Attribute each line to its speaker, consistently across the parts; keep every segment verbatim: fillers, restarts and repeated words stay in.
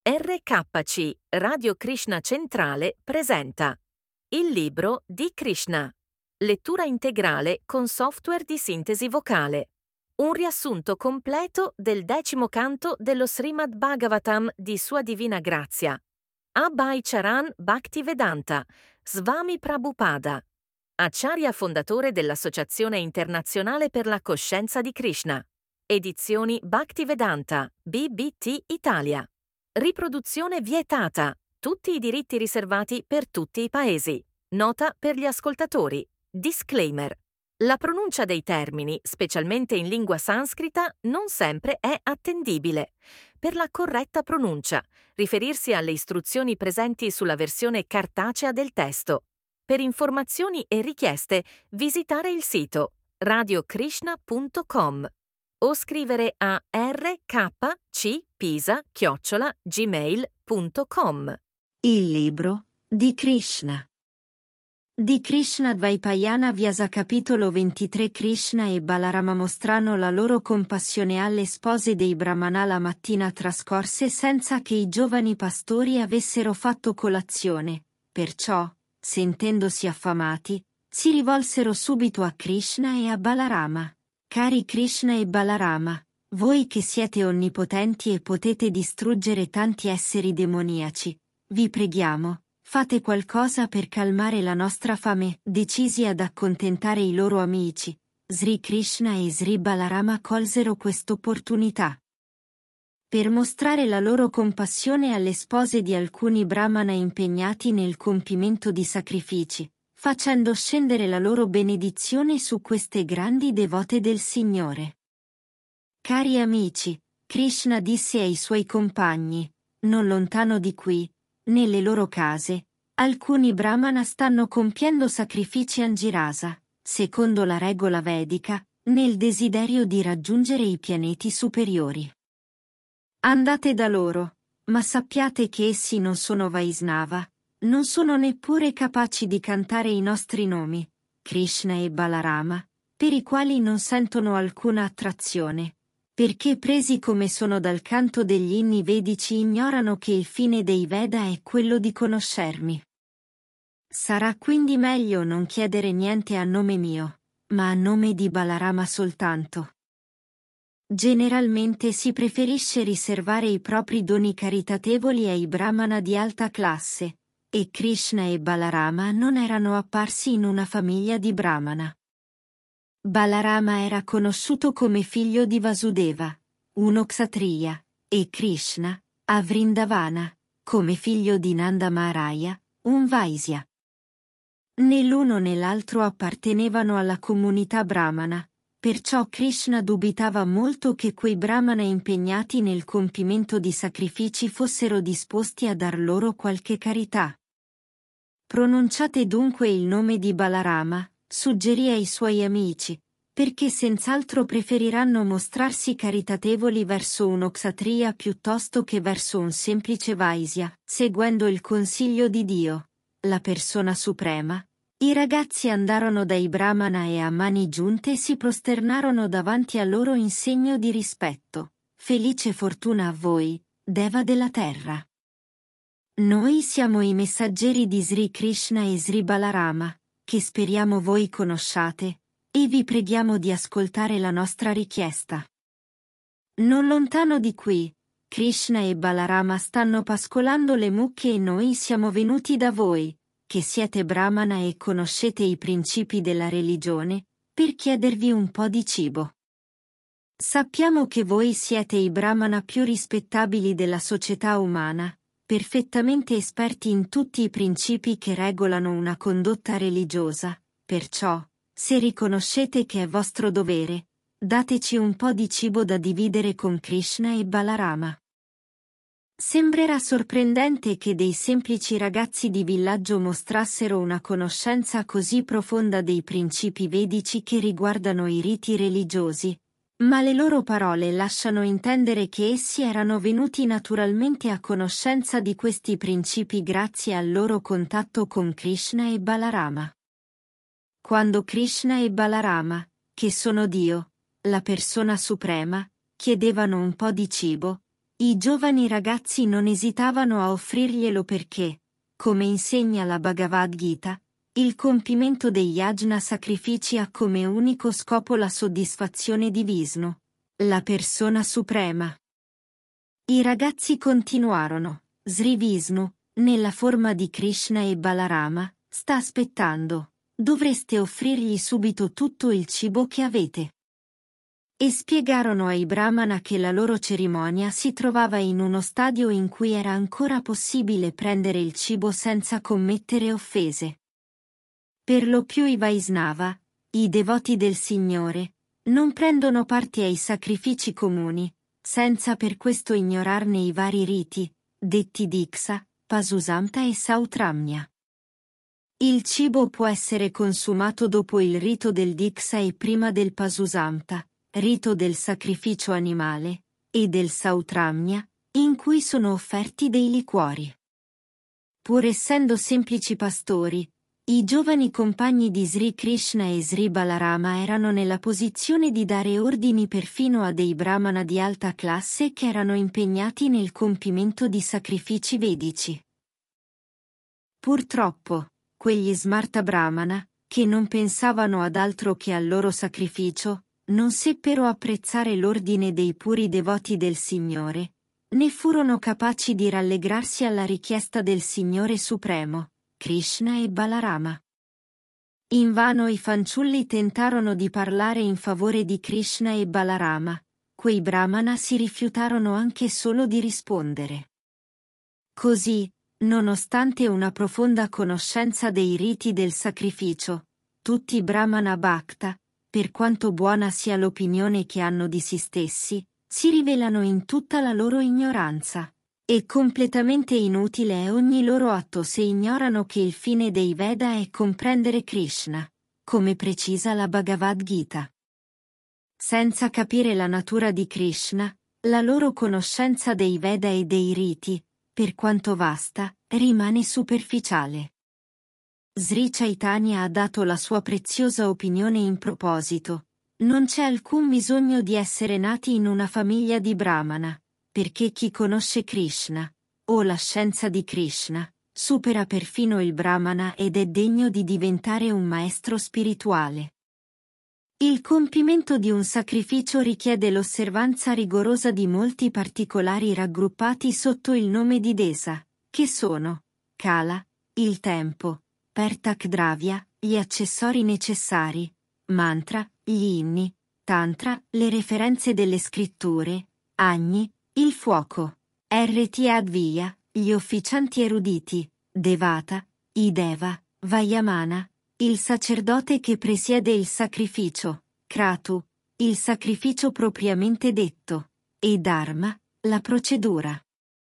Speaker 1: R K C Radio Krishna Centrale presenta Il libro di Krishna. Lettura integrale con software di sintesi vocale. Un riassunto completo del decimo canto dello Srimad Bhagavatam di Sua Divina Grazia. Abhay Charan Bhaktivedanta, Swami Prabhupada, Acharya fondatore dell'Associazione Internazionale per la Coscienza di Krishna. Edizioni Bhaktivedanta, B B T Italia. Riproduzione vietata. Tutti i diritti riservati per tutti i paesi. Nota per gli ascoltatori. Disclaimer. La pronuncia dei termini, specialmente in lingua sanscrita, non sempre è attendibile. Per la corretta pronuncia, riferirsi alle istruzioni presenti sulla versione cartacea del testo. Per informazioni e richieste, visitare il sito radio krishna punto com o scrivere a rkcpisa chiocciola gmail punto com.
Speaker 2: Il libro di Krishna. Di Krishna Dvaipayana Vyasa capitolo ventitré. Krishna e Balarama mostrano la loro compassione alle spose dei Brahmana. La mattina trascorse senza che i giovani pastori avessero fatto colazione, perciò, sentendosi affamati, si rivolsero subito a Krishna e a Balarama. Cari Krishna e Balarama, voi che siete onnipotenti e potete distruggere tanti esseri demoniaci, vi preghiamo, fate qualcosa per calmare la nostra fame. Decisi ad accontentare i loro amici, Sri Krishna e Sri Balarama colsero quest'opportunità per mostrare la loro compassione alle spose di alcuni brahmana impegnati nel compimento di sacrifici, facendo scendere la loro benedizione su queste grandi devote del Signore. Cari amici, Krishna disse ai suoi compagni, non lontano di qui, nelle loro case, alcuni brahmana stanno compiendo sacrifici angirasa, secondo la regola vedica, nel desiderio di raggiungere i pianeti superiori. Andate da loro, ma sappiate che essi non sono Vaisnava, non sono neppure capaci di cantare i nostri nomi, Krishna e Balarama, per i quali non sentono alcuna attrazione, perché presi come sono dal canto degli inni vedici ignorano che il fine dei Veda è quello di conoscermi. Sarà quindi meglio non chiedere niente a nome mio, ma a nome di Balarama soltanto. Generalmente si preferisce riservare i propri doni caritatevoli ai brahmana di alta classe, e Krishna e Balarama non erano apparsi in una famiglia di brahmana. Balarama era conosciuto come figlio di Vasudeva, uno kshatriya, e Krishna, a Vrindavana, come figlio di Nanda Maharaya, un vaisya. Né l'uno né l'altro appartenevano alla comunità brahmana, perciò Krishna dubitava molto che quei brahmana impegnati nel compimento di sacrifici fossero disposti a dar loro qualche carità. Pronunciate dunque il nome di Balarama, suggerì ai suoi amici, perché senz'altro preferiranno mostrarsi caritatevoli verso uno kshatriya piuttosto che verso un semplice vaisya, seguendo il consiglio di Dio, la persona suprema. I ragazzi andarono dai brahmana e a mani giunte si prosternarono davanti a loro in segno di rispetto. Felice fortuna a voi, Deva della terra. Noi siamo i messaggeri di Sri Krishna e Sri Balarama, che speriamo voi conosciate, e vi preghiamo di ascoltare la nostra richiesta. Non lontano di qui, Krishna e Balarama stanno pascolando le mucche e noi siamo venuti da voi, che siete brahmana e conoscete i principi della religione, per chiedervi un po' di cibo. Sappiamo che voi siete i brahmana più rispettabili della società umana, perfettamente esperti in tutti i principi che regolano una condotta religiosa, perciò, se riconoscete che è vostro dovere, dateci un po' di cibo da dividere con Krishna e Balarama. Sembrerà sorprendente che dei semplici ragazzi di villaggio mostrassero una conoscenza così profonda dei principi vedici che riguardano i riti religiosi, ma le loro parole lasciano intendere che essi erano venuti naturalmente a conoscenza di questi principi grazie al loro contatto con Krishna e Balarama. Quando Krishna e Balarama, che sono Dio, la persona suprema, chiedevano un po' di cibo, I giovani ragazzi non esitavano a offrirglielo perché, come insegna la Bhagavad Gita, il compimento degli yajna sacrifici ha come unico scopo la soddisfazione di Vishnu, la persona suprema. I ragazzi continuarono: Sri Vishnu, nella forma di Krishna e Balarama, sta aspettando, dovreste offrirgli subito tutto il cibo che avete. E spiegarono ai Brahmana che la loro cerimonia si trovava in uno stadio in cui era ancora possibile prendere il cibo senza commettere offese. Per lo più i Vaisnava, i devoti del Signore, non prendono parte ai sacrifici comuni, senza per questo ignorarne i vari riti, detti Diksha, Pasusamta e Sautramya. Il cibo può essere consumato dopo il rito del Diksha e prima del Pasusamta, rito del sacrificio animale, e del Sautramya, in cui sono offerti dei liquori. Pur essendo semplici pastori, i giovani compagni di Sri Krishna e Sri Balarama erano nella posizione di dare ordini perfino a dei brahmana di alta classe che erano impegnati nel compimento di sacrifici vedici. Purtroppo, quegli smarta brahmana, che non pensavano ad altro che al loro sacrificio, non seppero apprezzare l'ordine dei puri devoti del Signore, né furono capaci di rallegrarsi alla richiesta del Signore Supremo, Krishna e Balarama. Invano i fanciulli tentarono di parlare in favore di Krishna e Balarama, quei brahmana si rifiutarono anche solo di rispondere. Così, nonostante una profonda conoscenza dei riti del sacrificio, tutti i brahmana bhakta, per quanto buona sia l'opinione che hanno di si stessi, si rivelano in tutta la loro ignoranza. E completamente inutile è ogni loro atto se ignorano che il fine dei Veda è comprendere Krishna, come precisa la Bhagavad Gita. Senza capire la natura di Krishna, la loro conoscenza dei Veda e dei riti, per quanto vasta, rimane superficiale. Sri Chaitanya ha dato la sua preziosa opinione in proposito. Non c'è alcun bisogno di essere nati in una famiglia di Brahmana, perché chi conosce Krishna, o la scienza di Krishna, supera perfino il Brahmana ed è degno di diventare un maestro spirituale. Il compimento di un sacrificio richiede l'osservanza rigorosa di molti particolari raggruppati sotto il nome di Desa, che sono Kala, il tempo, Pertak Dravya, gli accessori necessari, Mantra, gli inni, Tantra, le referenze delle scritture, Agni, il fuoco, Rti Adviya, gli officianti eruditi, Devata, i Deva, Vayamana, il sacerdote che presiede il sacrificio, Kratu, il sacrificio propriamente detto, e Dharma, la procedura.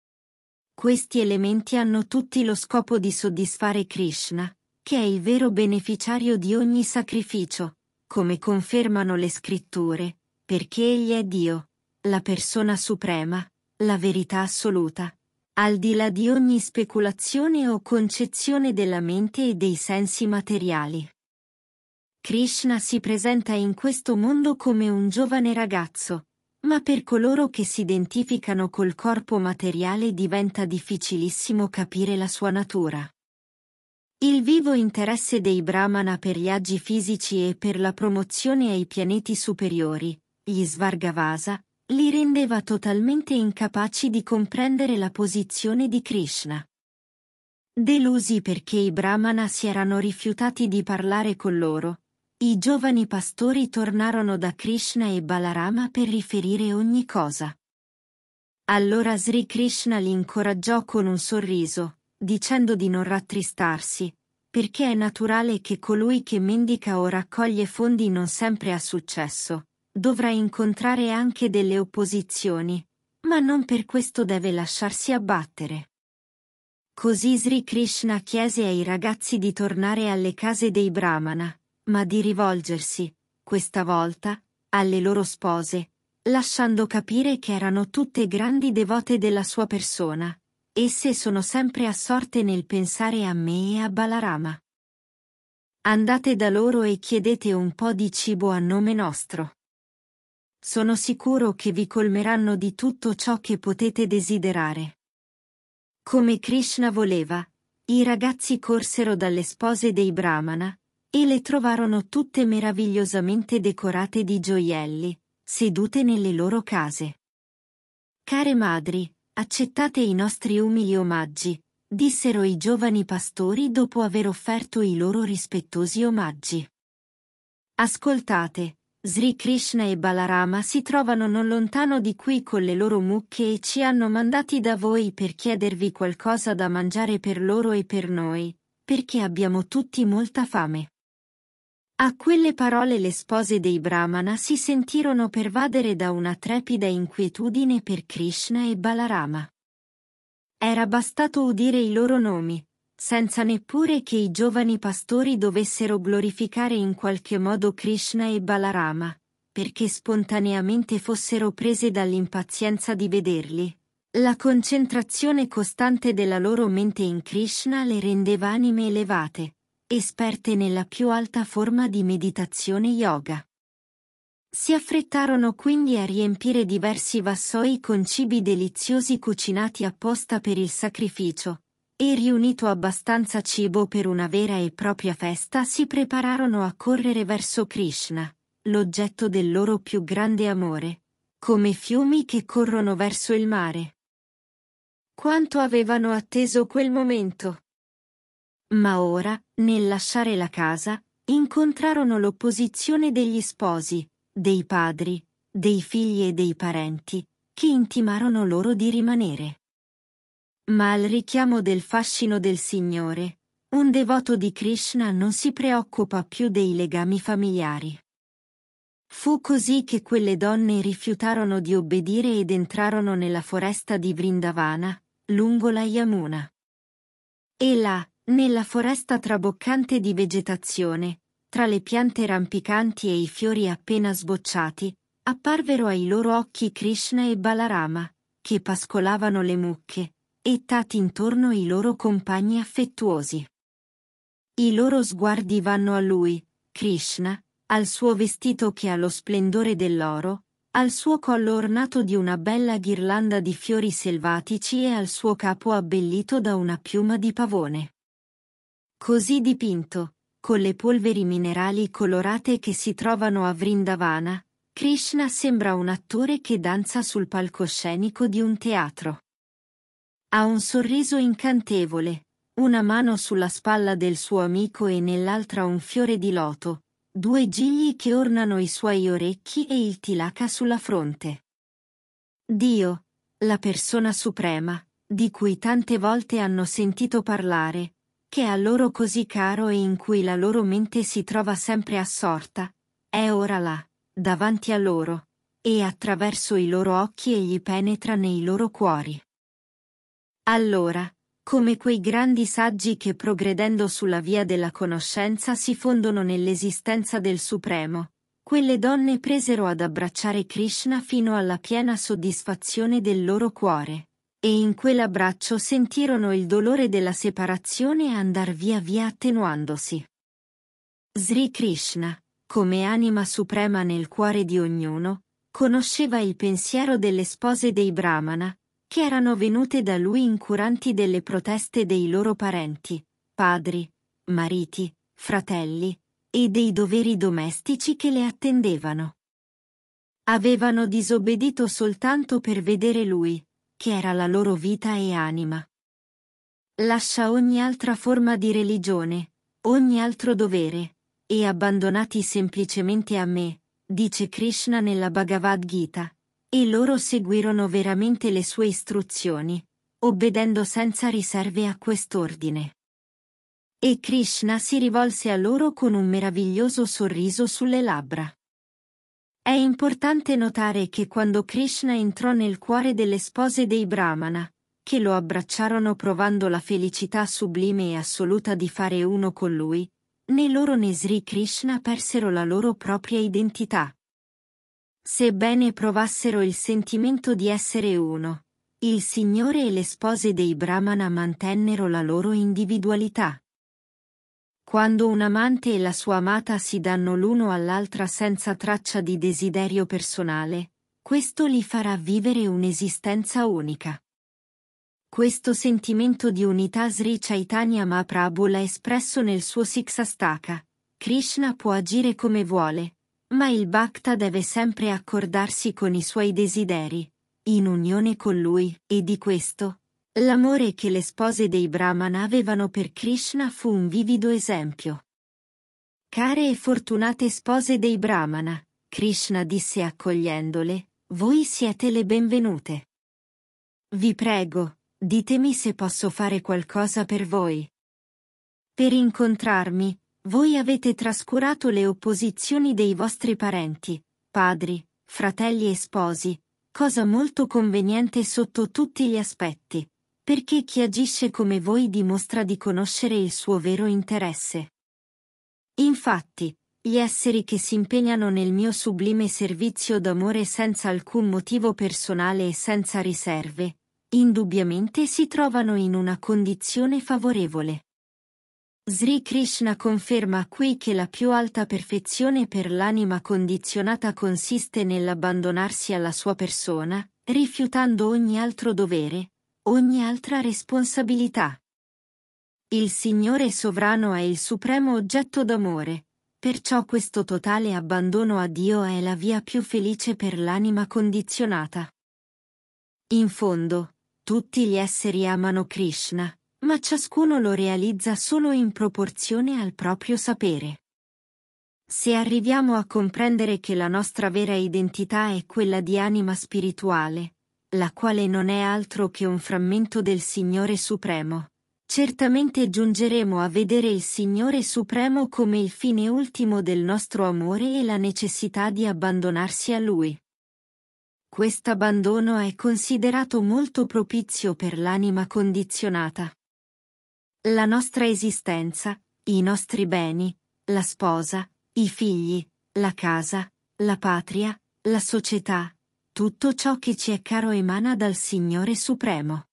Speaker 2: Questi elementi hanno tutti lo scopo di soddisfare Krishna, che è il vero beneficiario di ogni sacrificio, come confermano le scritture, perché Egli è Dio, la persona suprema, la verità assoluta, al di là di ogni speculazione o concezione della mente e dei sensi materiali. Krishna si presenta in questo mondo come un giovane ragazzo, ma per coloro che si identificano col corpo materiale diventa difficilissimo capire la sua natura. Il vivo interesse dei Brahmana per gli agi fisici e per la promozione ai pianeti superiori, gli Svargavasa, li rendeva totalmente incapaci di comprendere la posizione di Krishna. Delusi perché i Brahmana si erano rifiutati di parlare con loro, i giovani pastori tornarono da Krishna e Balarama per riferire ogni cosa. Allora Sri Krishna li incoraggiò con un sorriso, dicendo di non rattristarsi, perché è naturale che colui che mendica o raccoglie fondi non sempre ha successo, dovrà incontrare anche delle opposizioni, ma non per questo deve lasciarsi abbattere. Così Sri Krishna chiese ai ragazzi di tornare alle case dei Brahmana, ma di rivolgersi, questa volta, alle loro spose, lasciando capire che erano tutte grandi devote della sua persona. Esse sono sempre assorte nel pensare a me e a Balarama. Andate da loro e chiedete un po' di cibo a nome nostro. sono sicuro che vi colmeranno di tutto ciò che potete desiderare. Come Krishna voleva, i ragazzi corsero dalle spose dei Brahmana, e le trovarono tutte meravigliosamente decorate di gioielli, sedute nelle loro case. Care madri, accettate i nostri umili omaggi, dissero i giovani pastori dopo aver offerto i loro rispettosi omaggi. Ascoltate, Sri Krishna e Balarama si trovano non lontano di qui con le loro mucche e ci hanno mandati da voi per chiedervi qualcosa da mangiare per loro e per noi, perché abbiamo tutti molta fame. A quelle parole le spose dei Brahmana si sentirono pervadere da una trepida inquietudine per Krishna e Balarama. Era bastato udire i loro nomi, senza neppure che i giovani pastori dovessero glorificare in qualche modo Krishna e Balarama, perché spontaneamente fossero prese dall'impazienza di vederli. La concentrazione costante della loro mente in Krishna le rendeva anime elevate, esperte nella più alta forma di meditazione yoga. Si affrettarono quindi a riempire diversi vassoi con cibi deliziosi cucinati apposta per il sacrificio, e riunito abbastanza cibo per una vera e propria festa si prepararono a correre verso Krishna, l'oggetto del loro più grande amore, come fiumi che corrono verso il mare. Quanto avevano atteso quel momento! Ma ora, nel lasciare la casa, incontrarono l'opposizione degli sposi, dei padri, dei figli e dei parenti, che intimarono loro di rimanere. Ma al richiamo del fascino del Signore, un devoto di Krishna non si preoccupa più dei legami familiari. Fu così che quelle donne rifiutarono di obbedire ed entrarono nella foresta di Vrindavana, lungo la Yamuna. E là, nella foresta traboccante di vegetazione, tra le piante rampicanti e i fiori appena sbocciati, apparvero ai loro occhi Krishna e Balarama, che pascolavano le mucche, e tati intorno i loro compagni affettuosi. I loro sguardi vanno a lui, Krishna, al suo vestito che ha lo splendore dell'oro, al suo collo ornato di una bella ghirlanda di fiori selvatici e al suo capo abbellito da una piuma di pavone. Così dipinto, con le polveri minerali colorate che si trovano a Vrindavana, Krishna sembra un attore che danza sul palcoscenico di un teatro. Ha un sorriso incantevole, una mano sulla spalla del suo amico e nell'altra un fiore di loto, due gigli che ornano i suoi orecchi e il tilaka sulla fronte. Dio, la persona suprema, di cui tante volte hanno sentito parlare, che è a loro così caro e in cui la loro mente si trova sempre assorta, è ora là, davanti a loro, e attraverso i loro occhi egli penetra nei loro cuori. Allora, come quei grandi saggi che progredendo sulla via della conoscenza si fondono nell'esistenza del Supremo, quelle donne presero ad abbracciare Krishna fino alla piena soddisfazione del loro cuore, e in quell'abbraccio sentirono il dolore della separazione andar via via attenuandosi. Sri Krishna, come anima suprema nel cuore di ognuno, conosceva il pensiero delle spose dei Brahmana, che erano venute da lui incuranti delle proteste dei loro parenti, padri, mariti, fratelli, e dei doveri domestici che le attendevano. Avevano disobbedito soltanto per vedere lui, che era la loro vita e anima. Lascia ogni altra forma di religione, ogni altro dovere, e abbandonati semplicemente a me, dice Krishna nella Bhagavad Gita, e loro seguirono veramente le sue istruzioni, obbedendo senza riserve a quest'ordine. E Krishna si rivolse a loro con un meraviglioso sorriso sulle labbra. È importante notare che quando Krishna entrò nel cuore delle spose dei Brahmana, che lo abbracciarono provando la felicità sublime e assoluta di fare uno con lui, né loro né Sri Krishna persero la loro propria identità. Sebbene provassero il sentimento di essere uno, il Signore e le spose dei Brahmana mantennero la loro individualità. Quando un amante e la sua amata si danno l'uno all'altra senza traccia di desiderio personale, questo li farà vivere un'esistenza unica. Questo sentimento di unità Sri Chaitanya Mahaprabhu l'ha espresso nel suo Siksastaka. Krishna può agire come vuole, ma il Bhakta deve sempre accordarsi con i suoi desideri, in unione con lui, e di questo, l'amore che le spose dei Brahmana avevano per Krishna fu un vivido esempio. Care e fortunate spose dei Brahmana, Krishna disse accogliendole, voi siete le benvenute. Vi prego, ditemi se posso fare qualcosa per voi. Per incontrarmi, voi avete trascurato le opposizioni dei vostri parenti, padri, fratelli e sposi, cosa molto conveniente sotto tutti gli aspetti, perché chi agisce come voi dimostra di conoscere il suo vero interesse. Infatti, gli esseri che si impegnano nel mio sublime servizio d'amore senza alcun motivo personale e senza riserve, indubbiamente si trovano in una condizione favorevole. Sri Krishna conferma qui che la più alta perfezione per l'anima condizionata consiste nell'abbandonarsi alla sua persona, rifiutando ogni altro dovere, ogni altra responsabilità. Il Signore sovrano è il supremo oggetto d'amore, perciò questo totale abbandono a Dio è la via più felice per l'anima condizionata. In fondo, tutti gli esseri amano Krishna, ma ciascuno lo realizza solo in proporzione al proprio sapere. Se arriviamo a comprendere che la nostra vera identità è quella di anima spirituale, la quale non è altro che un frammento del Signore Supremo, certamente giungeremo a vedere il Signore Supremo come il fine ultimo del nostro amore e la necessità di abbandonarsi a Lui. Quest'abbandono è considerato molto propizio per l'anima condizionata. La nostra esistenza, i nostri beni, la sposa, i figli, la casa, la patria, la società, tutto ciò che ci è caro emana dal Signore Supremo.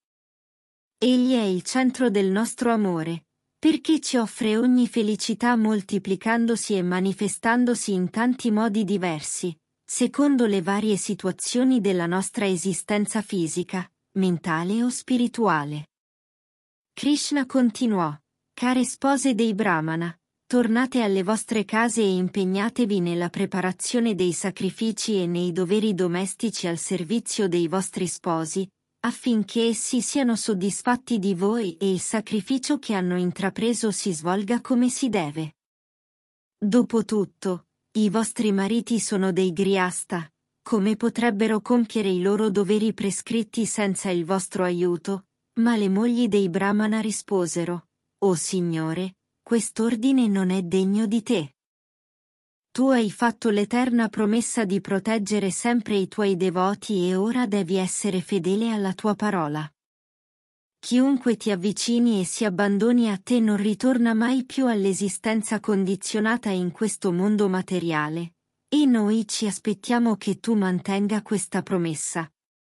Speaker 2: Egli è il centro del nostro amore, perché ci offre ogni felicità moltiplicandosi e manifestandosi in tanti modi diversi, secondo le varie situazioni della nostra esistenza fisica, mentale o spirituale. Krishna continuò, care spose dei Brahmana, tornate alle vostre case e impegnatevi nella preparazione dei sacrifici e nei doveri domestici al servizio dei vostri sposi, affinché essi siano soddisfatti di voi e il sacrificio che hanno intrapreso si svolga come si deve. Dopotutto, i vostri mariti sono dei griasta, come potrebbero compiere i loro doveri prescritti senza il vostro aiuto? Ma le mogli dei Brahmana risposero, O Signore, quest'ordine non è degno di te. Tu hai fatto l'eterna promessa di proteggere sempre i tuoi devoti e ora devi essere fedele alla tua parola. Chiunque ti avvicini e si abbandoni a te non ritorna mai più all'esistenza condizionata in questo mondo materiale, e noi ci aspettiamo che tu mantenga questa promessa.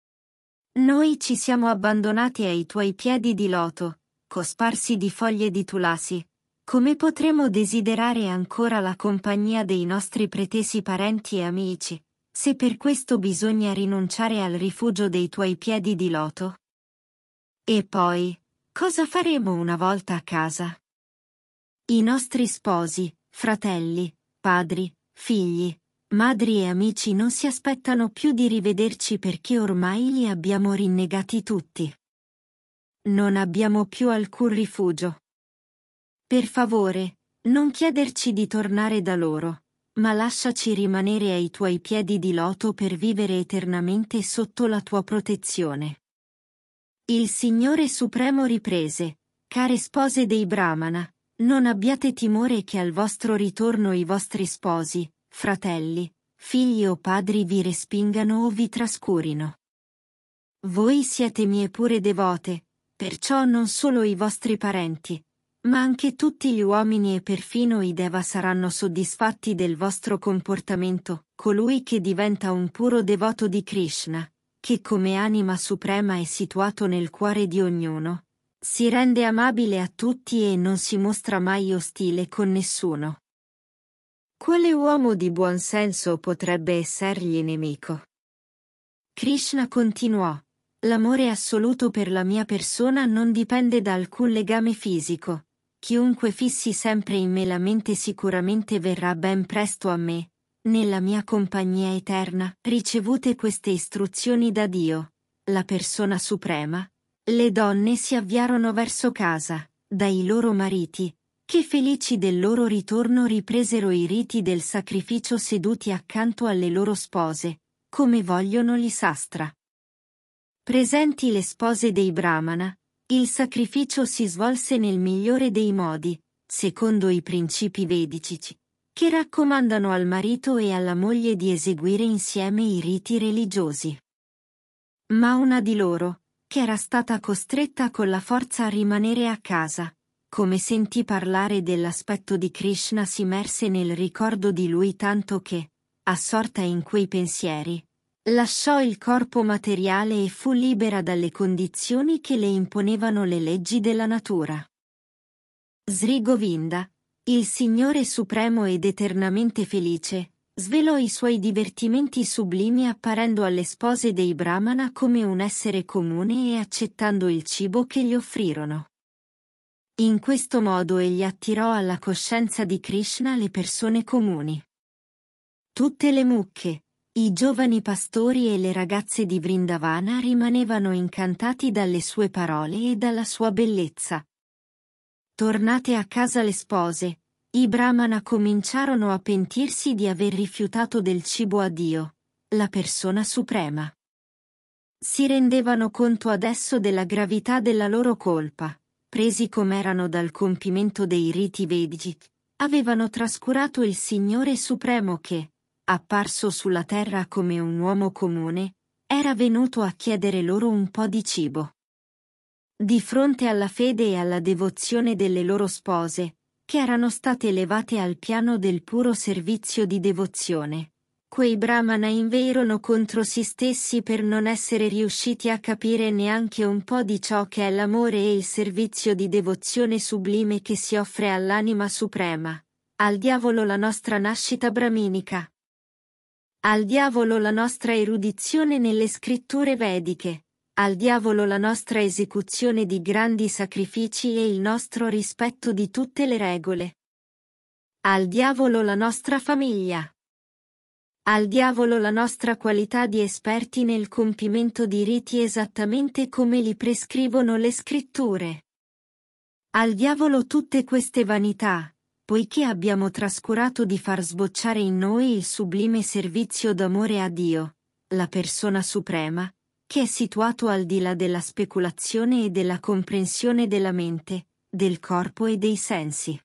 Speaker 2: Noi ci siamo abbandonati ai tuoi piedi di loto, cosparsi di foglie di tulasi. Come potremo desiderare ancora la compagnia dei nostri pretesi parenti e amici, se per questo bisogna rinunciare al rifugio dei tuoi piedi di loto? E poi, cosa faremo una volta a casa? I nostri sposi, fratelli, padri, figli, madri e amici non si aspettano più di rivederci perché ormai li abbiamo rinnegati tutti. Non abbiamo più alcun rifugio. Per favore, non chiederci di tornare da loro, ma lasciaci rimanere ai tuoi piedi di loto per vivere eternamente sotto la tua protezione. Il Signore Supremo riprese, care spose dei Brahmana, non abbiate timore che al vostro ritorno i vostri sposi, fratelli, figli o padri vi respingano o vi trascurino. Voi siete mie pure devote, perciò non solo i vostri parenti, ma anche tutti gli uomini e perfino i Deva saranno soddisfatti del vostro comportamento, colui che diventa un puro devoto di Krishna, che come anima suprema è situato nel cuore di ognuno, Si rende amabile a tutti e non si mostra mai ostile con nessuno. Quale uomo di buon senso potrebbe essergli nemico? Krishna continuò: l'amore assoluto per la mia persona non dipende da alcun legame fisico. Chiunque fissi sempre in me la mente sicuramente verrà ben presto a me, nella mia compagnia eterna. Ricevute queste istruzioni da Dio, la persona suprema, le donne si avviarono verso casa, dai loro mariti, che felici del loro ritorno ripresero i riti del sacrificio seduti accanto alle loro spose, come vogliono gli sastra. Presenti le spose dei Brahmana, il sacrificio si svolse nel migliore dei modi, secondo i principi vedici, che raccomandano al marito e alla moglie di eseguire insieme i riti religiosi. Ma una di loro, che era stata costretta con la forza a rimanere a casa, come sentì parlare dell'aspetto di Krishna, si immerse nel ricordo di lui tanto che, assorta in quei pensieri, lasciò il corpo materiale e fu libera dalle condizioni che le imponevano le leggi della natura. Sri Govinda, il Signore Supremo ed eternamente felice, svelò i suoi divertimenti sublimi apparendo alle spose dei Brahmana come un essere comune e accettando il cibo che gli offrirono. In questo modo egli attirò alla coscienza di Krishna le persone comuni. Tutte le mucche, i giovani pastori e le ragazze di Vrindavana rimanevano incantati dalle sue parole e dalla sua bellezza. Tornate a casa le spose, i Brahmana cominciarono a pentirsi di aver rifiutato del cibo a Dio, la persona suprema. Si rendevano conto adesso della gravità della loro colpa, presi com'erano dal compimento dei riti vedici, avevano trascurato il Signore Supremo che, apparso sulla terra come un uomo comune, era venuto a chiedere loro un po' di cibo. Di fronte alla fede e alla devozione delle loro spose, che erano state elevate al piano del puro servizio di devozione, quei Brahmana inverono contro si stessi per non essere riusciti a capire neanche un po' di ciò che è l'amore e il servizio di devozione sublime che si offre all'anima suprema. Al diavolo la nostra nascita brahminica. Al diavolo la nostra erudizione nelle scritture vediche, al diavolo la nostra esecuzione di grandi sacrifici e il nostro rispetto di tutte le regole. Al diavolo la nostra famiglia. Al diavolo la nostra qualità di esperti nel compimento di riti esattamente come li prescrivono le scritture. Al diavolo tutte queste vanità, poiché abbiamo trascurato di far sbocciare in noi il sublime servizio d'amore a Dio, la persona suprema, che è situato al di là della speculazione e della comprensione della mente, del corpo e dei sensi.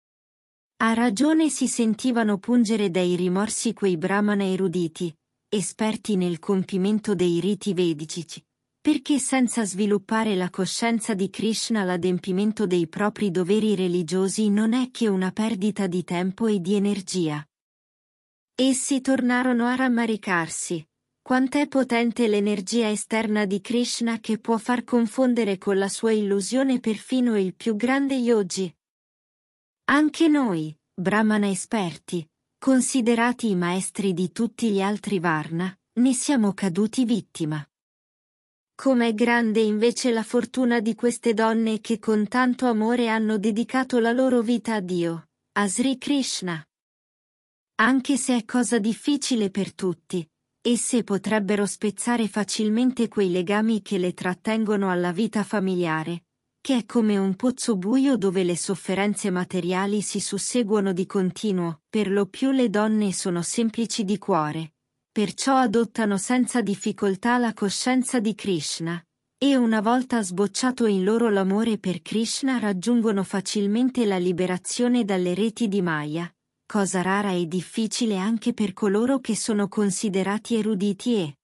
Speaker 2: A ragione si sentivano pungere dai rimorsi quei Brahmana eruditi, esperti nel compimento dei riti vedici, perché senza sviluppare la coscienza di Krishna l'adempimento dei propri doveri religiosi non è che una perdita di tempo e di energia. Essi tornarono a rammaricarsi. Quant'è potente l'energia esterna di Krishna che può far confondere con la sua illusione perfino il più grande yogi. Anche noi, Brahmana esperti, considerati i maestri di tutti gli altri Varna, ne siamo caduti vittima. Com'è grande invece la fortuna di queste donne che con tanto amore hanno dedicato la loro vita a Dio, a Sri Krishna. Anche se è cosa difficile per tutti, esse potrebbero spezzare facilmente quei legami che le trattengono alla vita familiare, che è come un pozzo buio dove le sofferenze materiali si susseguono di continuo. Per lo più le donne sono semplici di cuore, perciò adottano senza difficoltà la coscienza di Krishna, e una volta sbocciato in loro l'amore per Krishna raggiungono facilmente la liberazione dalle reti di Maya, cosa rara e difficile anche per coloro che sono considerati eruditi e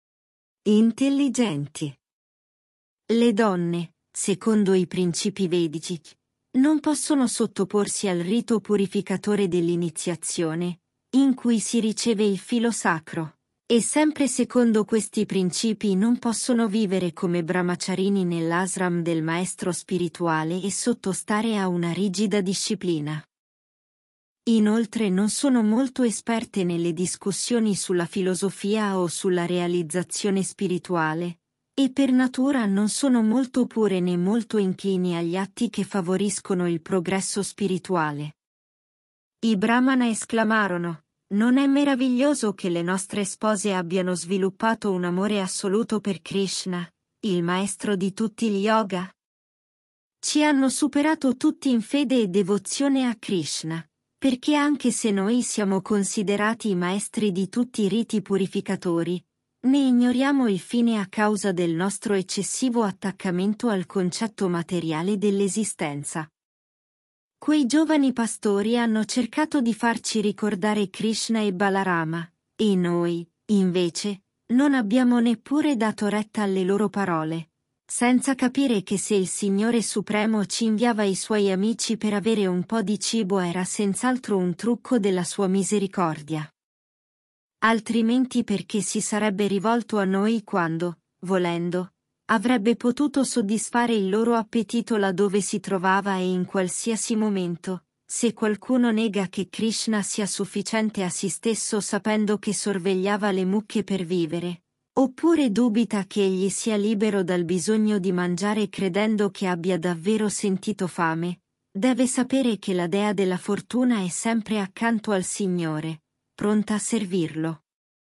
Speaker 2: intelligenti. Le donne, secondo i principi vedici, non possono sottoporsi al rito purificatore dell'iniziazione, in cui si riceve il filo sacro, E sempre secondo questi principi non possono vivere come brahmacharini nell'asram del maestro spirituale e sottostare a una rigida disciplina. Inoltre non sono molto esperte nelle discussioni sulla filosofia o sulla realizzazione spirituale, e per natura non sono molto pure né molto inclini agli atti che favoriscono il progresso spirituale. I Brahmana esclamarono: non è meraviglioso che le nostre spose abbiano sviluppato un amore assoluto per Krishna, il maestro di tutti gli yoga? Ci hanno superato tutti in fede e devozione a Krishna, perché anche se noi siamo considerati i maestri di tutti i riti purificatori, ne ignoriamo il fine a causa del nostro eccessivo attaccamento al concetto materiale dell'esistenza. Quei giovani pastori hanno cercato di farci ricordare Krishna e Balarama, e noi, invece, non abbiamo neppure dato retta alle loro parole, senza capire che se il Signore Supremo ci inviava i Suoi amici per avere un po' di cibo era senz'altro un trucco della Sua misericordia. Altrimenti perché si sarebbe rivolto a noi quando, volendo, avrebbe potuto soddisfare il loro appetito laddove si trovava e in qualsiasi momento, se qualcuno nega che Krishna sia sufficiente a si stesso sapendo che sorvegliava le mucche per vivere, oppure dubita che egli sia libero dal bisogno di mangiare credendo che abbia davvero sentito fame, deve sapere che la dea della fortuna è sempre accanto al Signore, pronta a servirlo.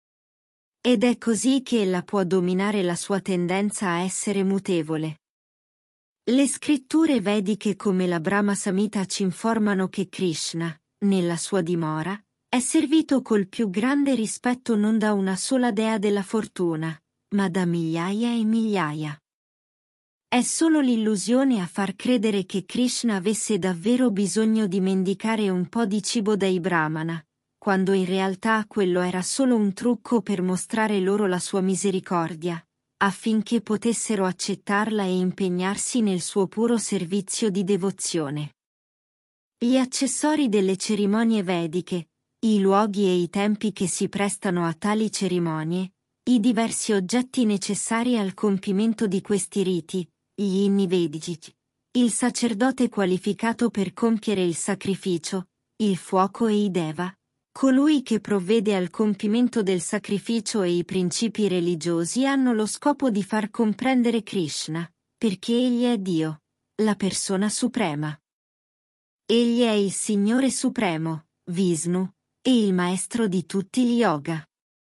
Speaker 2: Ed è così che ella può dominare la sua tendenza a essere mutevole. Le scritture vediche come la Brahma Samhita ci informano che Krishna, nella sua dimora, è servito col più grande rispetto non da una sola dea della fortuna, ma da migliaia e migliaia. È solo l'illusione a far credere che Krishna avesse davvero bisogno di mendicare un po' di cibo dai Brahmana, quando in realtà quello era solo un trucco per mostrare loro la sua misericordia, affinché potessero accettarla e impegnarsi nel suo puro servizio di devozione. Gli accessori delle cerimonie vediche, i luoghi e i tempi che si prestano a tali cerimonie, i diversi oggetti necessari al compimento di questi riti, gli inni vedici, il sacerdote qualificato per compiere il sacrificio, il fuoco e i deva, colui che provvede al compimento del sacrificio e i principi religiosi hanno lo scopo di far comprendere Krishna, perché Egli è Dio, la persona suprema. Egli è il Signore Supremo, Vishnu, e il maestro di tutti gli yoga.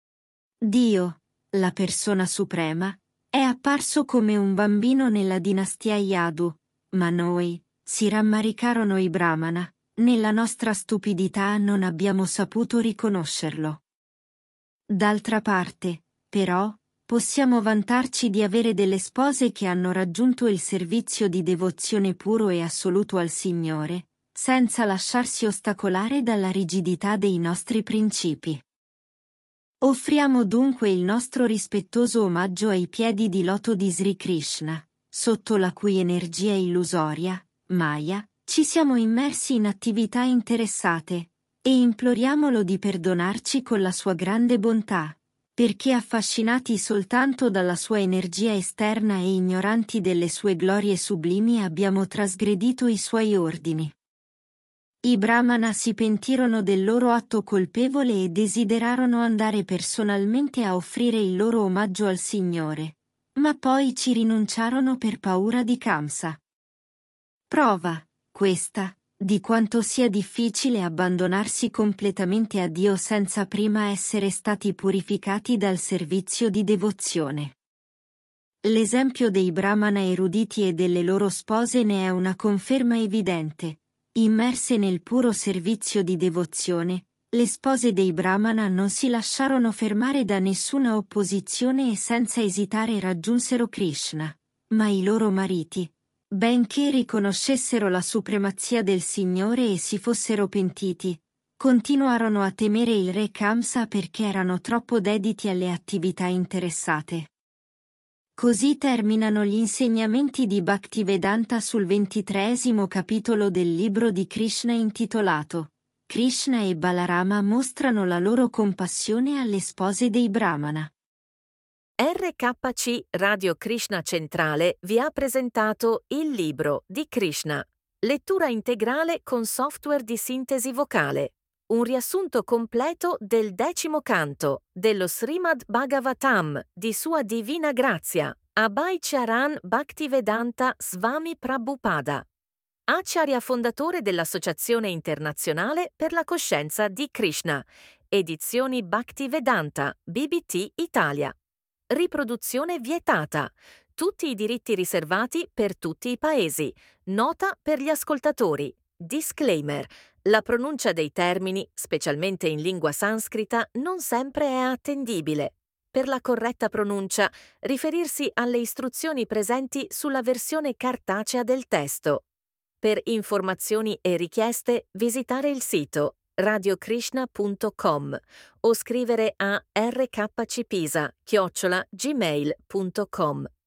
Speaker 2: Dio, la persona suprema, è apparso come un bambino nella dinastia Yadu, ma noi, si rammaricarono i Brahmana, nella nostra stupidità non abbiamo saputo riconoscerlo. D'altra parte, però, possiamo vantarci di avere delle spose che hanno raggiunto il servizio di devozione puro e assoluto al Signore, senza lasciarsi ostacolare dalla rigidità dei nostri principi. Offriamo dunque il nostro rispettoso omaggio ai piedi di loto di Sri Krishna, sotto la cui energia illusoria, Maya, ci siamo immersi in attività interessate, e imploriamolo di perdonarci con la sua grande bontà, perché affascinati soltanto dalla sua energia esterna e ignoranti delle sue glorie sublimi abbiamo trasgredito i suoi ordini. I Brahmana si pentirono del loro atto colpevole e desiderarono andare personalmente a offrire il loro omaggio al Signore, ma poi ci rinunciarono per paura di Kamsa. Prova, questa, di quanto sia difficile abbandonarsi completamente a Dio senza prima essere stati purificati dal servizio di devozione. L'esempio dei Brahmana eruditi e delle loro spose ne è una conferma evidente. Immerse nel puro servizio di devozione, le spose dei Brahmana non si lasciarono fermare da nessuna opposizione e senza esitare raggiunsero Krishna, ma i loro mariti, benché riconoscessero la supremazia del Signore e si fossero pentiti, continuarono a temere il re Kamsa perché erano troppo dediti alle attività interessate. Così terminano gli insegnamenti di Bhaktivedanta sul ventitreesimo capitolo del libro di Krishna intitolato Krishna e Balarama mostrano la loro compassione alle spose dei Brahmana.
Speaker 1: R K C Radio Krishna Centrale vi ha presentato Il libro di Krishna, lettura integrale con software di sintesi vocale, un riassunto completo del decimo canto dello Srimad Bhagavatam di Sua Divina Grazia, Abhay Charan Bhaktivedanta Swami Prabhupada, Acharya fondatore dell'Associazione Internazionale per la Coscienza di Krishna, edizioni Bhaktivedanta, B B T Italia. Riproduzione vietata. Tutti i diritti riservati per tutti i paesi. Nota per gli ascoltatori. Disclaimer. La pronuncia dei termini, specialmente in lingua sanscrita, non sempre è attendibile. Per la corretta pronuncia, riferirsi alle istruzioni presenti sulla versione cartacea del testo. Per informazioni e richieste, visitare il sito radio krishna punto com o scrivere a r k c pisa chiocciola gmail punto com.